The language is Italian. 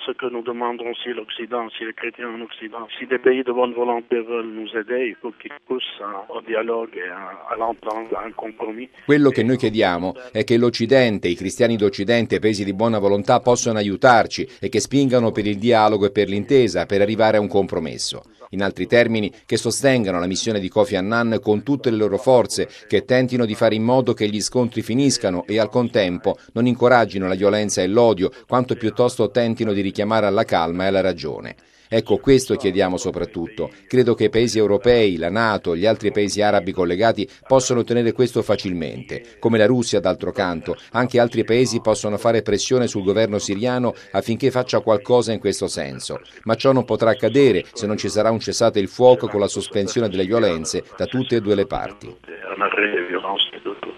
Ce que nous demandons si l'Occident, si les chrétiens en Occident, si des pays de bonne volonté veulent nous aider, il faut qu'ils poussent au dialogue e all'entente, a un compromesso. Quello che noi chiediamo è che l'Occidente, i cristiani d'Occidente, paesi di buona volontà possano aiutarci e che spingano per il dialogo e per l'intesa, per arrivare a un compromesso. In altri termini, che sostengano la missione di Kofi Annan con tutte le loro forze, che tentino di fare in modo che gli scontri finiscano e al contempo non incoraggino la violenza e l'odio, quanto piuttosto tentino di richiamare alla calma e alla ragione. Ecco, questo chiediamo soprattutto. Credo che i paesi europei, la NATO, gli altri paesi arabi collegati possano ottenere questo facilmente. Come la Russia, d'altro canto, anche altri paesi possono fare pressione sul governo siriano affinché faccia qualcosa in questo senso. Ma ciò non potrà accadere se non ci sarà un cessate il fuoco con la sospensione delle violenze da tutte e due le parti.